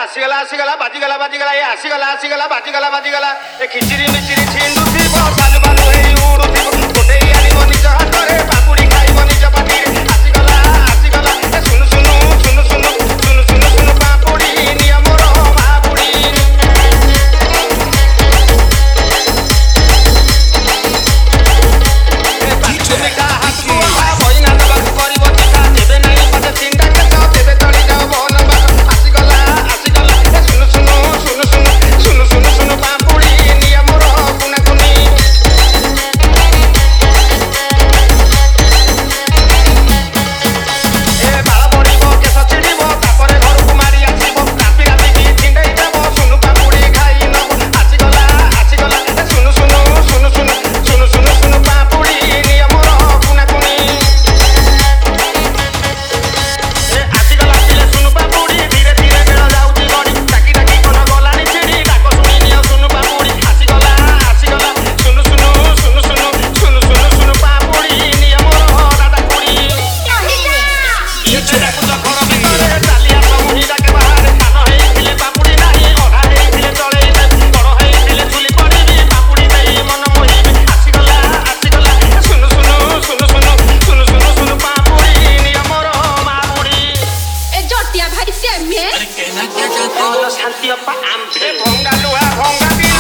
ଆସିଗଲା ବାଜିଗଲା ଏ ଆସିଗଲା ବାଜିଗଲା ଏ ଖିଚିରି ମିଚିରି ଛିଣ୍ଡୁଥିବ ସାଲୁ ବାଲୁ ହେଇ ଉଡୁଥିବ ଗୋଟେଇ ଆଣିବ ନିଜ ହାତରେ ପାପୁଡି ଖାଇବ ନିଜ ପାଟିରେ ଆସିଗଲା ଏ ଶୁଣୁ ପାପୁଡି ନିଅ ମୋର ମାପୁଡି ଏ ପାଟିକୁ ମିଠା ହାତକୁ ବଇନା ଦବାକୁ କରିବ ଚିଠା ଦେବେ ନାହିଁ ପଛେ ଚିଣ୍ଡା କେତ ଦେବେ ତଳି ଯାଅ ବନ ବାଟ ଆସିଗଲା ଶୁଣୁ ପାପୁଡି ନିଅ ମୋର କୁନାକୁନି ଏ ବାଳ ପଡିବ କେଶ ଛିଡିବ ତାପରେ ଘରକୁ ମାରି ଆସିବ ରାତି ରାତିକି ଛିଣ୍ଡେଇ ଦେବ ଶୁଣୁ ପାପୁଡି ଖାଇ ନବ ଆସିଗଲା ଏ ଶୁଣୁ ପାପୁଡି ନିଅ ମୋର କୁନାକୁନି ଏ ଆସିଗଲା ଶୁଣୁ ପାପୁଡି ଧୀରେ ଧୀରେ ବେଳ ଯାଉଛି ଗଡି ଡାକି କନ ଗଲାଣି ଛିଡି ଡାକ ଶୁଣି ନିଅ ଶୁଣୁ ପାପୁଡି ଆସିଗଲା ଶୁଣୁ ପାପୁଡି ନିଅ ମୋର ଦାଦାକୁଡି ଡାକୁଛ ଘର ଭିତରେ ଚାଲି ଆସ ମୁହିଁ ଡାକେ ବାହାରେ ସାନ ହେଇଥିଲେ ପାପୁଡି ନାହିଁ ଅଧା ହେଇଥିଲେ ଚଳେଇ ଦେବି ବଡ ହେଇଥିଲେ ଚୁଲି ପଡିବି ପାପୁଡି ଦେଇ ମନ ମୋହିବି ଆସିଗଲା ଶୁଣୁ ପାପୁଡି ନିଅ ମୋର ମାପୁଡି ए जोटिया भाई से में ଶାନ୍ତି ଅପା ଆମ୍ଭେ ଭଙ୍ଗା ଲୁହା ଭଙ୍ଗା